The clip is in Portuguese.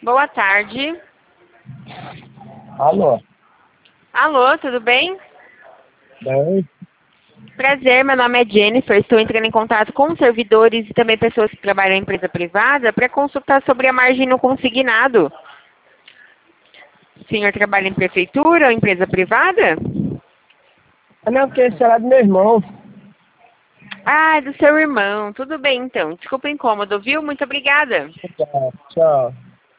Boa tarde. Alô? Alô, tudo bem? Bem? Prazer, meu nome é Jennifer. Estou entrando em contato com servidores e também pessoas que trabalham em empresa privada para consultar sobre a margem no consignado. O senhor trabalha em prefeitura ou empresa privada? Não, porque esse era do meu irmão. Ah, é do seu irmão. Tudo bem, então. Desculpa o incômodo, viu? Muito obrigada. Tá, tchau.